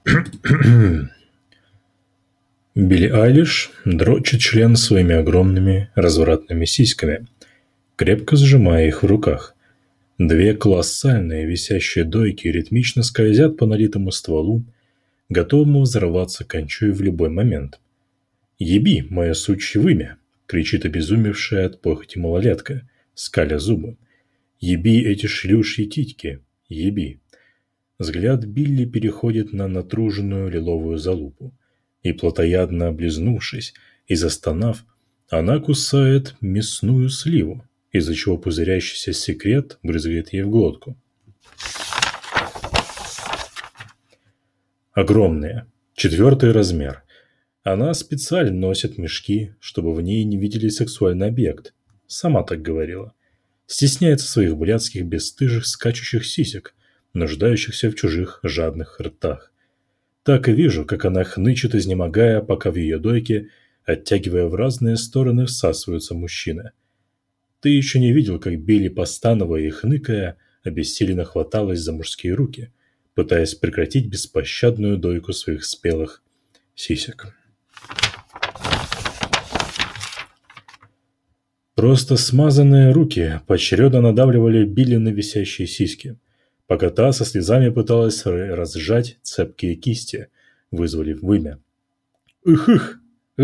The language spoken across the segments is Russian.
Билли Айлиш дрочит член своими огромными развратными сиськами, крепко сжимая их в руках. Две колоссальные висящие дойки ритмично скользят по налитому стволу, готовому взорваться кончой в любой момент. «Еби, мое сучье вымя!» — кричит обезумевшая от похоти малолетка, скаля зубы. «Еби эти шлюшьи титьки! Еби!» Взгляд Билли переходит на натруженную лиловую залупу, и, плотоядно облизнувшись и застонав, она кусает мясную сливу, из-за чего пузырящийся секрет брызгает ей в глотку. Огромная, 4-й размер. Она специально носит мешки, чтобы в ней не видели сексуальный объект. Сама так говорила. Стесняется своих блядских бесстыжих скачущих сисек, нуждающихся в чужих жадных ртах. Так и вижу, как она хнычет, изнемогая, пока в ее дойке, оттягивая в разные стороны, всасываются мужчины. Ты еще не видел, как Билли, постановая и хныкая, обессиленно хваталась за мужские руки, пытаясь прекратить беспощадную дойку своих спелых сисек. Просто смазанные руки поочередно надавливали Билли на висящие сиськи, пока та со слезами пыталась разжать цепкие кисти, вызвали вымя. «Их!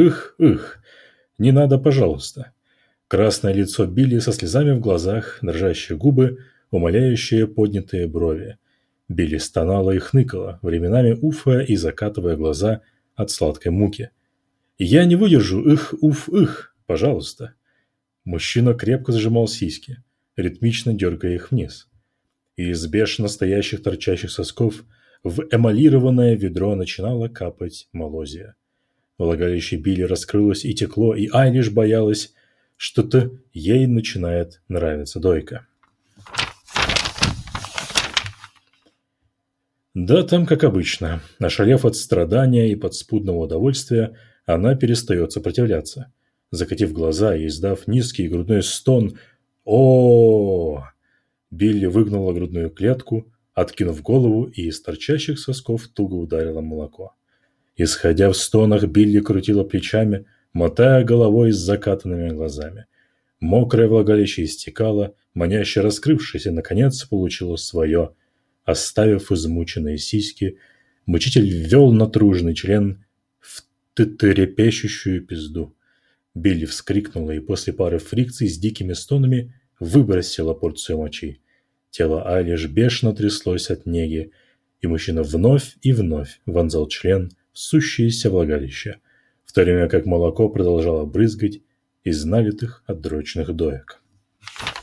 Не надо, пожалуйста!» Красное лицо Билли со слезами в глазах, дрожащие губы, умоляющие поднятые брови. Билли стонала и хныкала, временами уфая и закатывая глаза от сладкой муки. «Я не выдержу! Пожалуйста!» Мужчина крепко сжимал сиськи, ритмично дергая их вниз. И из бешено стоящих торчащих сосков в эмалированное ведро начинало капать молозия. Влагалище Билли раскрылось и текло, и Айлиш боялась, что-то ей начинает нравиться дойка. Да, там как обычно. Ошалев от страдания и подспудного удовольствия, она перестает сопротивляться. Закатив глаза и издав низкий грудной стон «О-о-о!», Билли выгнула грудную клетку, откинув голову, и из торчащих сосков туго ударило молоко. Исходя в стонах, Билли крутила плечами, мотая головой с закатанными глазами. Мокрое влагалище истекало, маняще раскрывшись, и, наконец, получило свое. Оставив измученные сиськи, мучитель ввел натруженный член в трепещущую пизду. Билли вскрикнула и после пары фрикций с дикими стонами выбросила порцию мочи. Тело Айлиш бешено тряслось от неги, и мужчина вновь и вновь вонзал член в сущееся влагалище, в то время как молоко продолжало брызгать из налитых отдрочных доек.